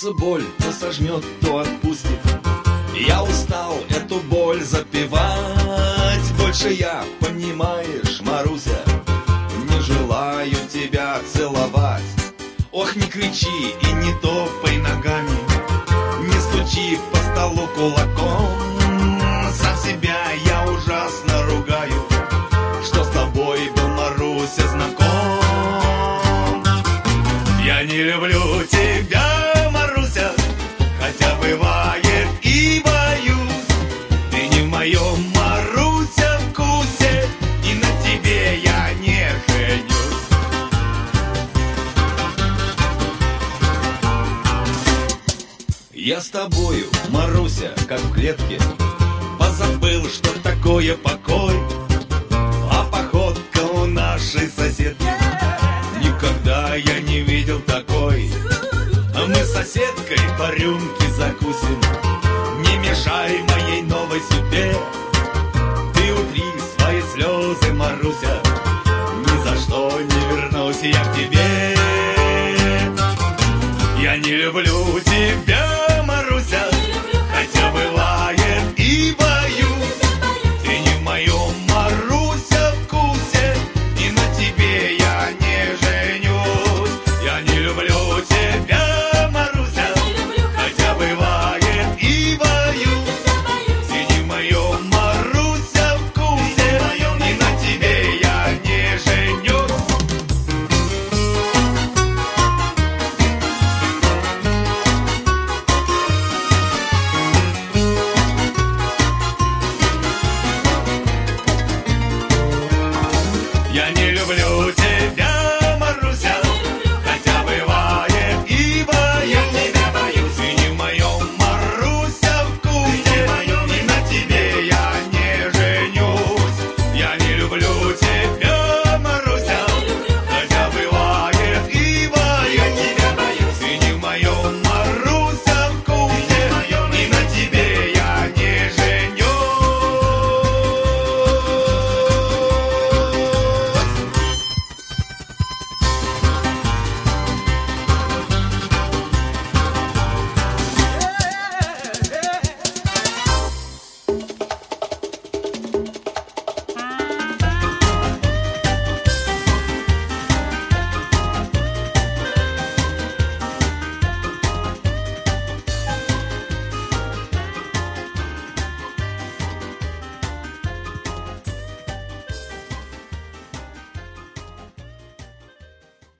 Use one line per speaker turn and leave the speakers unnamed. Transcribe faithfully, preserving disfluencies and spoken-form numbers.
Сердце боль то сожмет, то отпустит. Я устал эту боль запивать. Больше я, понимаешь, Маруся, не желаю тебя целовать. Ох, не кричи и не топай ногами, не стучи по столу кулаком. Сам себя я ужасно ругаю, что с тобой был, Маруся, знаком. Я не люблю тебя, Маруся, хотя бывает и боюсь. Ты не в моем, Маруся, вкусе, и на тебе я не женюсь. Я с тобою, Маруся, как в клетке, позабыл, что такое покой. А походка у нашей соседки никогда я не видел такой. А мы с соседкой по рюмке закусим. Не мешай моей новой судьбе. Ты утри свои слезы, Маруся, ни за что не вернусь я к тебе. Я не люблю тебя, Маруся, хотя бывает и бывает.